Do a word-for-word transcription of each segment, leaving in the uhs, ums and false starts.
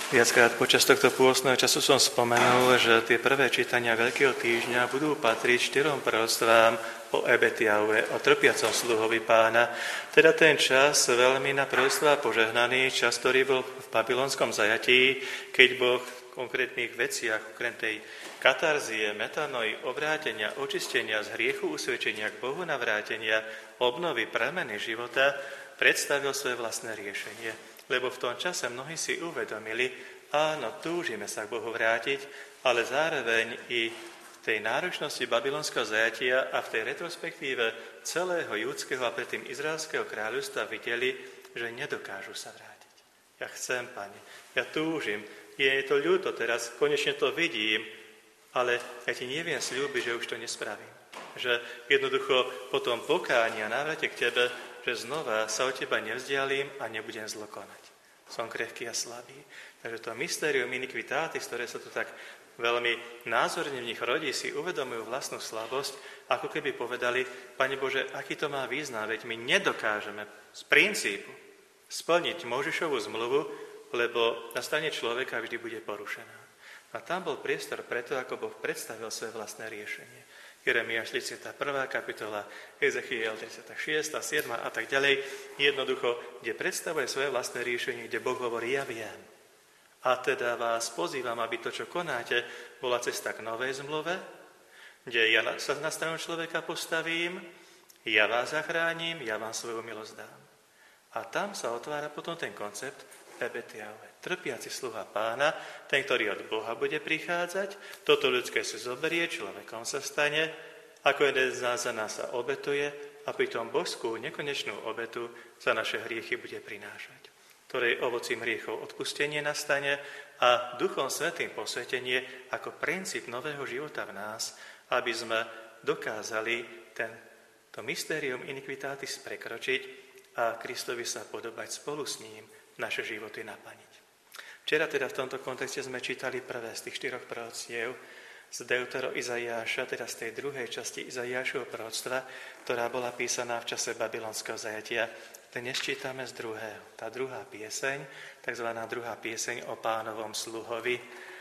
Viackrát počas tohto pôstneho času som spomenul, že tie prvé čítania Veľkého týždňa budú patriť štyrom proroctvám o Ebetiaue, o trpiacom sluhovi Pána. Teda ten čas veľmi na proroctvá požehnaný, čas, ktorý bol v babylonskom zajatí, keď Boh v konkrétnych veciach, okrem tej katarzie, metanoi, obrátenia, očistenia z hriechu, usvedčenia k Bohu navrátenia, obnovy, premeny života, predstavil svoje vlastné riešenie. Lebo v tom čase mnohí si uvedomili, áno, túžime sa k Bohu vrátiť, ale zároveň i v tej náročnosti babylonského zajatia a v tej retrospektíve celého judského a predtým izraelského kráľovstva videli, že nedokážu sa vrátiť. Ja chcem, Pane, ja túžim, je to ľúto teraz, konečne to vidím, ale ja ti neviem sľúbiť, že už to nespravím. Že jednoducho po tom pokáni a návrate k tebe, že znova sa od teba nevzdialím a nebudem zlo konať. Som krehký a slabý. Takže to mysterium iniquitatis, ktoré sa tu tak veľmi názorne v nich rodí, si uvedomujú vlastnú slabosť, ako keby povedali, Pane Bože, aký to má význam, veď my nedokážeme z princípu splniť Mojžišovu zmluvu, lebo na strane človeka vždy bude porušená. A tam bol priestor preto, ako Boh predstavil svoje vlastné riešenie. Jeremiáš tridsiata prvá kapitola, Ezechiel tridsiata šiesta, siedma a tak ďalej. Jednoducho, kde predstavuje svoje vlastné riešenie, kde Boh hovorí, ja viem. A teda vás pozývam, aby to, čo konáte, bola cesta k novej zmluve, kde ja sa na stranu človeka postavím, ja vás zachránim, ja vám svoju milosť dám. A tam sa otvára potom ten koncept Ebetiaue, trpiaci sluha Pána, ten, ktorý od Boha bude prichádzať, toto ľudské si zoberie, človekom sa stane, ako jeden z nás za nás sa obetuje a pri tom božskú nekonečnú obetu za naše hriechy bude prinášať, ktorej ovocím hriechov odpustenie nastane a Duchom Svätým posvetenie ako princíp nového života v nás, aby sme dokázali ten, to mysterium iniquitatis prekročiť a Kristovi sa podobať spolu s ním, naše životy naplniť. Včera teda v tomto kontexte sme čítali prvé z tých štyroch proroctiev z Deutero Izaiáša, teda z tej druhej časti Izaiášovho proroctva, ktorá bola písaná v čase babylonského zajatia. Dnes čítame z druhého. Tá druhá pieseň, takzvaná druhá pieseň o Pánovom sluhovi.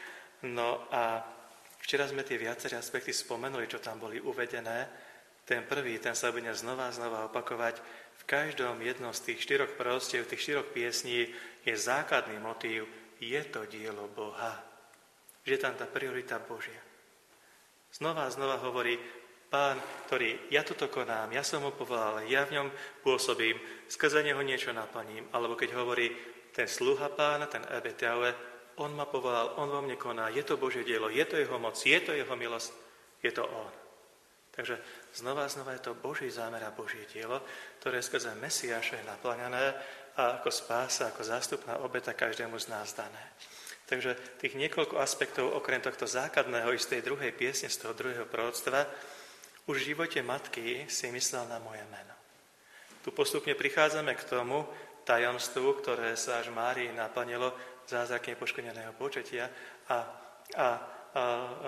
No a včera sme tie viaceré aspekty spomenuli, čo tam boli uvedené. Ten prvý, ten sa bude znova a znova opakovať. V každom jednom z tých štyroch proroctiev, tých štyroch piesní je základný motív, je to dielo Boha. Že je tam tá priorita Božia. Znova a znova hovorí, Pán, ktorý ja toto konám, ja som ho povolal, ja v ňom pôsobím, skrze neho niečo naplním. Alebo keď hovorí ten sluha Pána, ten Ebetiaue, on ma povolal, on vo mne koná, je to Božie dielo, je to jeho moc, je to jeho milosť, je to on. Takže znova a znova je to Boží zámer a Božie dielo, ktoré skrze Mesiáša je naplňané a ako spása, ako zástupná obeta každému z nás dané. Takže tých niekoľko aspektov, okrem tohto základného i z tej druhej piesne, z toho druhého proroctva, už v živote matky si myslel na moje meno. Tu postupne prichádzame k tomu tajomstvu, ktoré sa až Márii naplnilo zázrakne poškodeného počatia a, a, a, a, a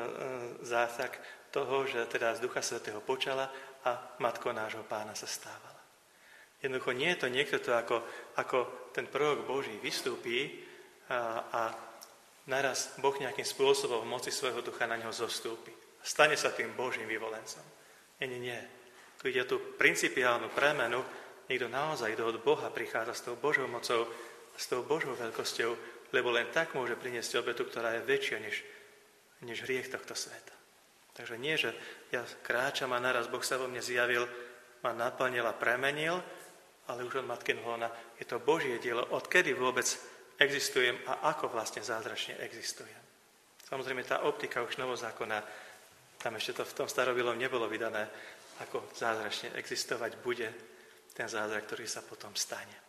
zázrak toho, že teda z Ducha Svätého počala a matkou nášho Pána sa stávala. Jednoducho nie je to niekto, to ako, ako ten prorok Boží vystúpi a, a naraz Boh nejakým spôsobom v moci svojho ducha na neho zostúpi. Stane sa tým Božím vyvolencom. Nie, nie, nie. Tu ide o tú principiálnu premenu. Niekto naozaj do od Boha prichádza s tou Božou mocou a s tou Božou veľkosťou, lebo len tak môže priniesť obetu, ktorá je väčšia než, než hriech tohto sveta. Takže nie, že ja kráčam a naraz Boh sa vo mne zjavil, ma naplnil a premenil, ale už od matky lona je to Božie dielo, odkedy vôbec existujem a ako vlastne zázračne existujem. Samozrejme, tá optika už novozákona, tam ešte to v tom starobilom nebolo vydané, ako zázračne existovať bude ten zázrak, ktorý sa potom stane.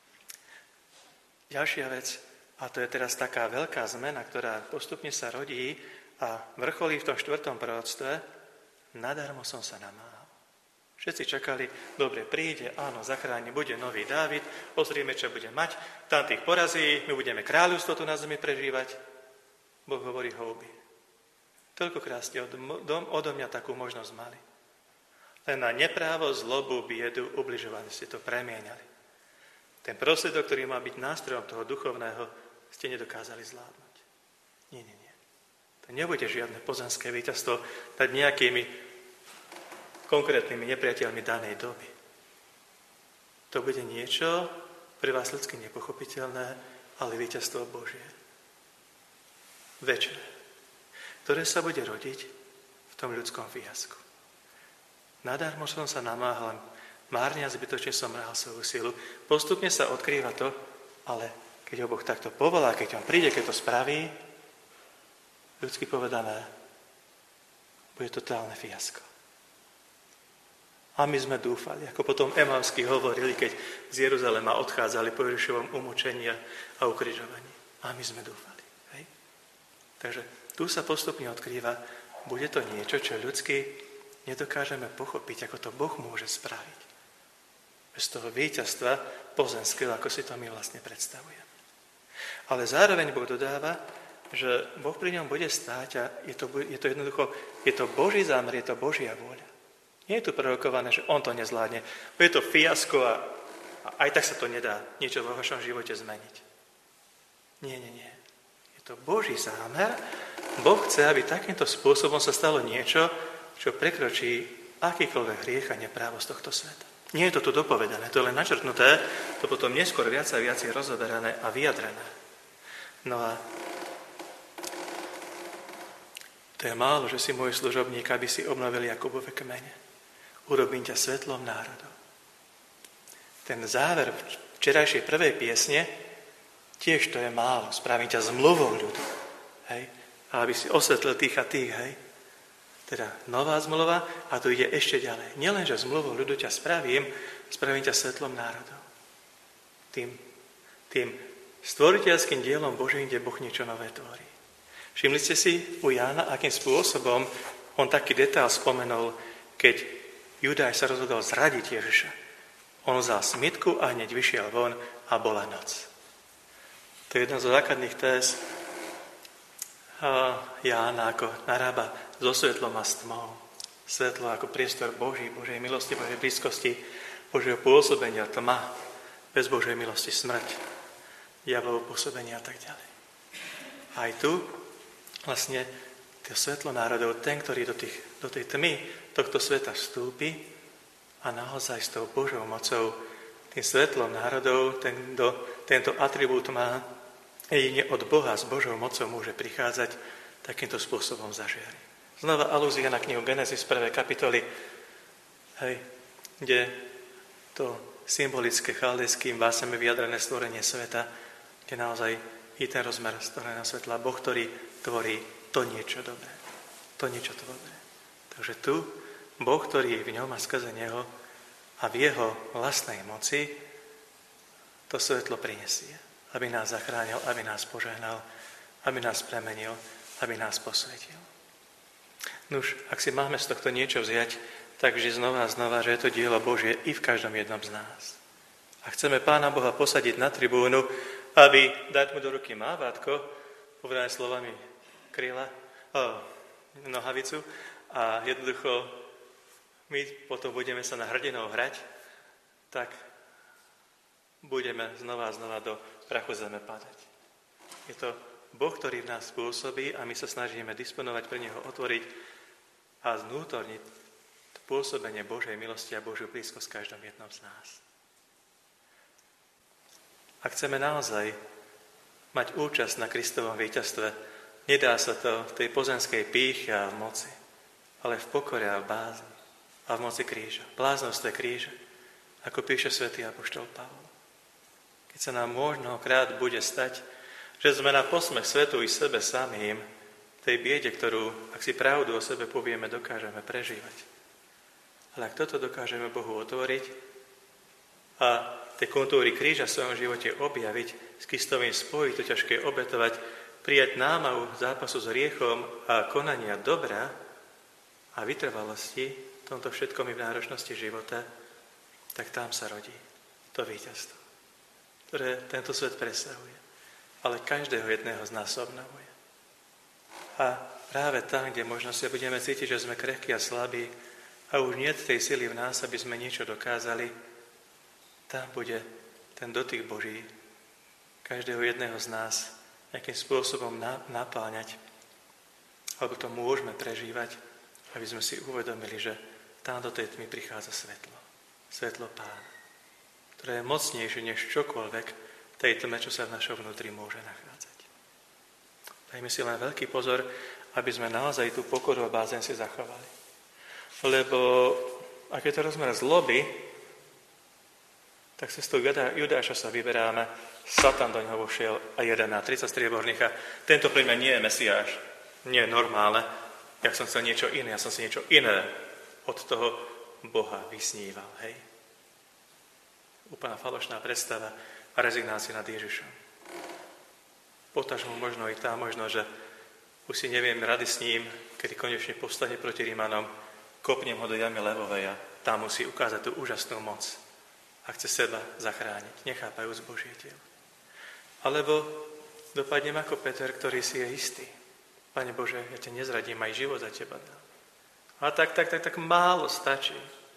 Ďalšia vec, a to je teraz taká veľká zmena, ktorá postupne sa rodí, a vrcholí v tom štvrtom proroctve, nadarmo som sa namáhal. Všetci čakali, dobre, príde, áno, zachráni, bude nový Dávid, pozrieme, čo bude mať, tam tých porazí, my budeme kráľovstvo tu na zemi prežívať. Boh hovorí houby. Toľkokrát ste od, dom, odo mňa takú možnosť mali. Len na neprávo, zlobu, biedu, ubližovanie ste to premieniali. Ten prostriedok, ktorý má byť nástrojom toho duchovného, ste nedokázali zvládnuť. Nie, nie, nie. To nebude žiadne pozemské víťazstvo nad nejakými konkrétnymi nepriateľmi danej doby. To bude niečo pre vás ľudsky nepochopiteľné, ale víťazstvo Božie. Večné, ktoré sa bude rodiť v tom ľudskom fiasku. Nadarmo som sa namáhal, márne a zbytočne som mrhal svoju silu. Postupne sa odkrýva to, ale keď ho Boh takto povolá, keď on príde, keď to spraví, ľudsky povedané, bude totálne fiasko. A my sme dúfali, ako potom Emavskí hovorili, keď z Jeruzalema odchádzali po Ježišovom umúčení a ukrižovaní. A my sme dúfali. Hej? Takže tu sa postupne odkrýva, bude to niečo, čo ľudsky nedokážeme pochopiť, ako to Boh môže spraviť. Bez toho víťazstva pozemského, ako si to my vlastne predstavujeme. Ale zároveň Boh dodáva, že Boh pri ňom bude stáť a je to, je to jednoducho, je to Boží zámer, je to Božia vôľa. Nie je tu prorokované, že on to nezvládne. Je to fiasko a, a aj tak sa to nedá niečo vo vašom živote zmeniť. Nie, nie, nie. Je to Boží zámer. Boh chce, aby takýmto spôsobom sa stalo niečo, čo prekročí akýkoľvek hriech a neprávosť tohto sveta. Nie je to tu dopovedané, to je len načrtnuté, to potom neskôr viac a viac je rozoberané a vyjadrené. No a to je málo, že si môj služobník, aby si obnovili Jakubove kmene. Urobím ťa svetlom národov. Ten záver včerajšej prvej piesne, tiež to je málo. Spravím ťa zmluvou ľudu. Hej? A aby si osvetlil tých a tých, hej? Teda nová zmluva a tu ide ešte ďalej. Nielen, že zmluvou ľudu ťa spravím, spravím ťa svetlom národov. Tým, tým stvoriteľským dielom Božím, kde Boh niečo nové tvorí. Všimli ste si u Jána, akým spôsobom on taký detail spomenul, keď Judaj sa rozhodol zradiť Ježiša. On vzal smitku a hneď vyšiel von a bola noc. To je jedna zo základných téz Jána, ako narába so svetlom a s tmou. Svetlo ako priestor Boží, Božej milosti, Božej blízkosti, Božieho pôsobenia, tma, bez Božej milosti smrť, diablovo pôsobenie a tak ďalej. Aj tu vlastne to svetlo národov, ten, ktorý do, tých, do tej tmy tohto sveta vstúpi a naozaj s tou Božou mocou, tým svetlom národov, ten, do, tento atribút má jedine od Boha s Božou mocou môže prichádzať, takýmto spôsobom zažiari. Znova alúzia na knihu Genesis prvej kapitoly, hej, kde to symbolické chaldejským básame vyjadrené stvorenie sveta, kde naozaj je ten rozmer stvoreného svetla, Boh, ktorý tvorí to niečo dobré. To niečo dobré. Takže tu Boh, ktorý je v ňom a skrze neho a v jeho vlastnej moci to svetlo prinesie, aby nás zachránil, aby nás požehnal, aby nás premenil, aby nás posvetil. Nuž, ak si máme z tohto niečo vziať, takže znova a znova, že je to dielo Božie i v každom jednom z nás. A chceme Pána Boha posadiť na tribúnu, aby dať mu do ruky mávátko, povedané slovami kryla, oh, nohavicu a jednoducho my potom budeme sa na hrdinou hrať, tak budeme znova a znova do prachu zeme padať. Je to Boh, ktorý v nás pôsobí a my sa snažíme disponovať pre Neho, otvoriť a znútorniť pôsobenie Božej milosti a Božiu blízkosť v každom jednom z nás. Ak chceme naozaj mať účasť na Kristovom víťazstve, nedá sa to v tej pozemskej pýche a v moci, ale v pokore a v bázni a v moci kríža, v bláznostve kríža, ako píše svätý apoštol Pavol. Keď sa nám mnohokrát bude stať, že sme na posmech svetu i sebe samým, tej biede, ktorú, ak si pravdu o sebe povieme, dokážeme prežívať. Ale ak toto dokážeme Bohu otvoriť a tie kontúry kríža v svojom živote objaviť, s Kristovým spojiť, to ťažké obetovať, prijať námahu zápasu s hriechom a konania dobra a vytrvalosti, v tomto všetkom i v náročnosti života, tak tam sa rodí to víťazstvo, ktoré tento svet presahuje, ale každého jedného z nás obnovuje. A práve tam, kde možno sa budeme cítiť, že sme krehkí a slabí a už nie tej sily v nás, aby sme niečo dokázali, tam bude ten dotyk Boží každého jedného z nás nejakým spôsobom napáňať, alebo to môžeme prežívať, aby sme si uvedomili, že tam do tej tmy prichádza svetlo. Svetlo Pána, ktoré je mocnejšie než čokoľvek tej tme, čo sa v našom vnútri môže nachádzať. Dajme si len veľký pozor, aby sme naozaj tú pokoru a bázeň si zachovali. Lebo ak je to rozmer zloby, tak cestou Judáša sa vyberáme, Satan do neho vošiel a jeden na tridsať strieborných a tento pre mňa nie je Mesiáš, nie je normálne, ja som chcel niečo iné, ja som si niečo iné od toho Boha vysníval, hej. Úplná falošná predstava a rezignácia nad Ježišom. Potažmo možno i tá možno, že už si neviem rady s ním, kedy konečne povstane proti Rímanom, kopnem ho do jamy levovej a tam musí ukázať tú úžasnú moc a chce seba zachrániť, nechápajúc Božie dielo. Alebo dopadnem ako Peter, ktorý si je istý. Pane Bože, ja ťa nezradím, aj život za teba dám. A tak, tak, tak, tak málo stačí.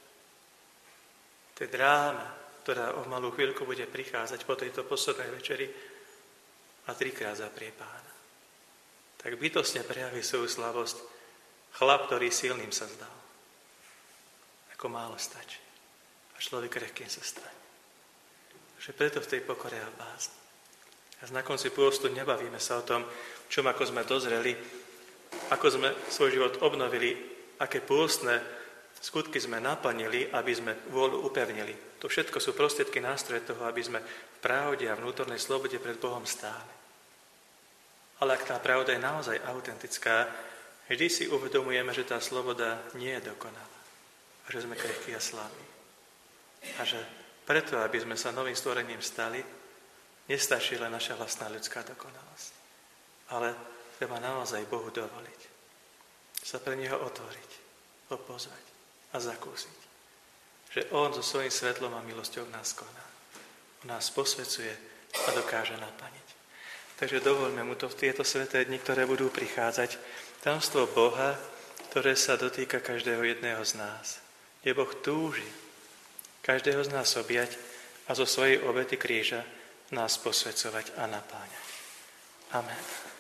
To je dráma, ktorá o malú chvíľku bude prichádzať po tejto poslednej večeri a trikrát zaprie Pána. Tak bytostne prejaví svoju slabosť chlap, ktorý silným sa zdal. Ako málo stačí. A človek krehkým sa stane. Takže preto v tej pokore a bázni. A na konci pôstu nebavíme sa o tom, čom ako sme dozreli, ako sme svoj život obnovili, aké pôstne skutky sme naplnili, aby sme vôľu upevnili. To všetko sú prostriedky, nástroje toho, aby sme v pravde a vnútornej slobode pred Bohom stáli. Ale ak tá pravda je naozaj autentická, vždy si uvedomujeme, že tá sloboda nie je dokonalá. A že sme krehkí a slabí. A že preto, aby sme sa novým stvorením stali, nestačí len naša vlastná ľudská dokonalosť. Ale treba naozaj Bohu dovoliť. Sa pre Neho otvoriť, opozvať a zakúsiť. Že On so svojím svetlom a milosťou nás koná. On nás posvecuje a dokáže naplniť. Takže dovoľme mu to v tieto sveté dni, ktoré budú prichádzať, tajomstvo Boha, ktoré sa dotýka každého jedného z nás. Kde Boh túži každého z nás objať a zo svojej obety kríža nás posvecovať a napáňať. Amen.